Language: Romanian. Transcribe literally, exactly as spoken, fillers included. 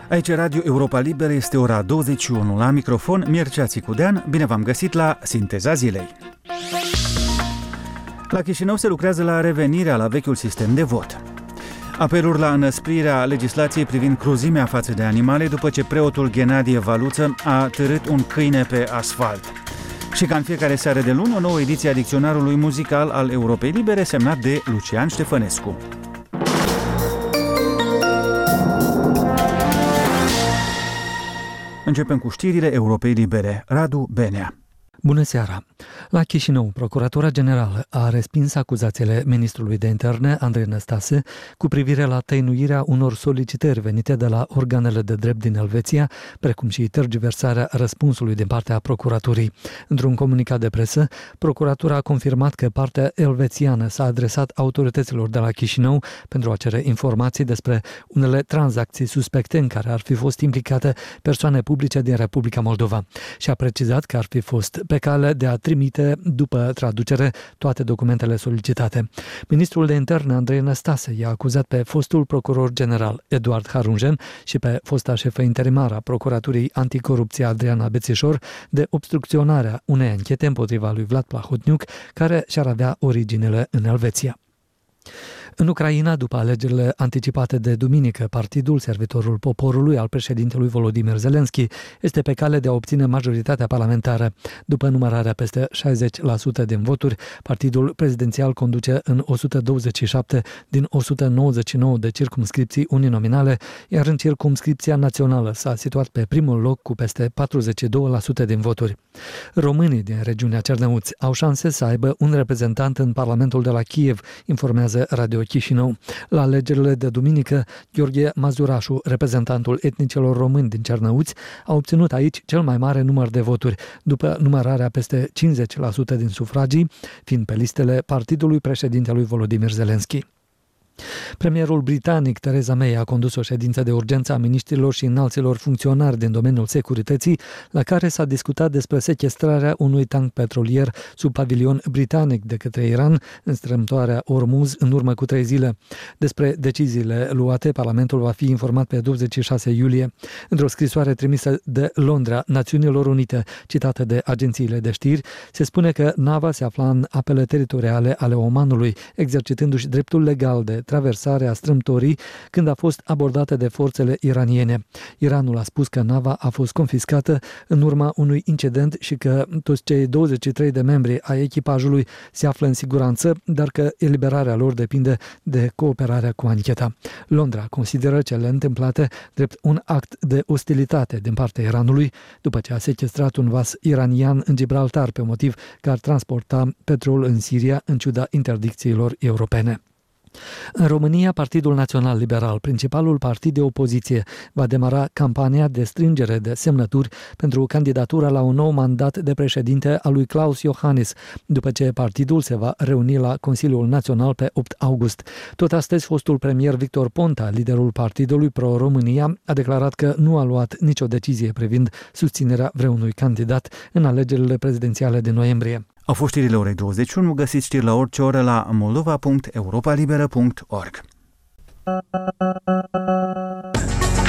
Aici Radio Europa Liberă, este ora douăzeci și unu. La microfon, Mircea Țicudean. Bine v-am găsit la Sinteza Zilei. La Chișinău se lucrează la revenirea la vechiul sistem de vot. Apeluri la înăsprirea legislației privind cruzimea față de animale după ce preotul Ghenadie Valuță a târât un câine pe asfalt. Și ca în fiecare seară de luni, o nouă ediție a dicționarului muzical al Europei Libere, semnat de Lucian Ștefănescu. Începem cu știrile Europei Libere. Radu Benea. Bună seara! La Chișinău, Procuratura Generală a respins acuzațiile ministrului de interne, Andrei Năstase, cu privire la tăinuirea unor solicitări venite de la organele de drept din Elveția, precum și tergiversarea răspunsului din partea procuraturii. Într-un comunicat de presă, Procuratura a confirmat că partea elvețiană s-a adresat autorităților de la Chișinău pentru a cere informații despre unele tranzacții suspecte în care ar fi fost implicate persoane publice din Republica Moldova și a precizat că ar fi fost pe cale de a trimite, după traducere, toate documentele solicitate. Ministrul de interne, Andrei Năstase, i-a acuzat pe fostul procuror general Eduard Harungen și pe fosta șefă interimară a Procuraturii Anticorupție Adriana Bețișor de obstrucționarea unei anchete împotriva lui Vlad Plahotniuc, care și-ar avea originele în Elveția. În Ucraina, după alegerile anticipate de duminică, Partidul Servitorul Poporului al președintelui Volodymyr Zelensky este pe cale de a obține majoritatea parlamentară. După numărarea peste șaizeci la sută din voturi, partidul prezidențial conduce în o sută douăzeci și șapte din o sută nouăzeci și nouă de circumscripții uninominale, iar în circumscripția națională s-a situat pe primul loc cu peste patruzeci și doi la sută din voturi. Românii din regiunea Cernăuți au șanse să aibă un reprezentant în Parlamentul de la Kiev, informează Radio Chișinău. La alegerile de duminică, Gheorghe Mazurașu, reprezentantul etnicelor români din Cernăuți, a obținut aici cel mai mare număr de voturi, după numărarea peste cincizeci la sută din sufragii, fiind pe listele partidului președintelui Volodymyr Zelensky. Premierul britanic Theresa May a condus o ședință de urgență a miniștrilor și înalților funcționari din domeniul securității, la care s-a discutat despre sechestrarea unui tank petrolier sub pavilion britanic de către Iran în strâmtoarea Ormuz în urmă cu trei zile. Despre deciziile luate, Parlamentul va fi informat pe douăzeci și șase iulie. Într-o scrisoare trimisă de Londra Națiunilor Unite, citată de agențiile de știri, se spune că nava se afla în apele teritoriale ale Omanului, exercitându-și dreptul legal de traversare a strâmtorii când a fost abordată de forțele iraniene. Iranul a spus că nava a fost confiscată în urma unui incident și că toți cei douăzeci și trei de membri ai echipajului se află în siguranță, dar că eliberarea lor depinde de cooperarea cu ancheta. Londra consideră cele întâmplate drept un act de ostilitate din partea Iranului, după ce a sechestrat un vas iranian în Gibraltar pe motiv că ar transporta petrol în Siria în ciuda interdicțiilor europene. În România, Partidul Național Liberal, principalul partid de opoziție, va demara campania de strângere de semnături pentru candidatura la un nou mandat de președinte al lui Klaus Iohannis, după ce partidul se va reuni la Consiliul Național pe opt august. Tot astăzi, fostul premier Victor Ponta, liderul Partidului Pro-România, a declarat că nu a luat nicio decizie privind susținerea vreunui candidat în alegerile prezidențiale din noiembrie. Au fost știrile orei douăzeci și unu, găsiți știri la orice oră la moldova punct europa liberă punct org.